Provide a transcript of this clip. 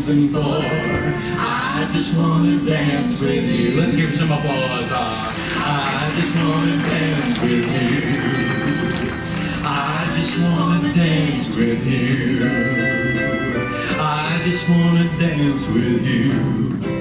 reason for. I just wanna dance with you. Let's give some applause. I just wanna dance with you. I just wanna dance with you. I just wanna dance with you.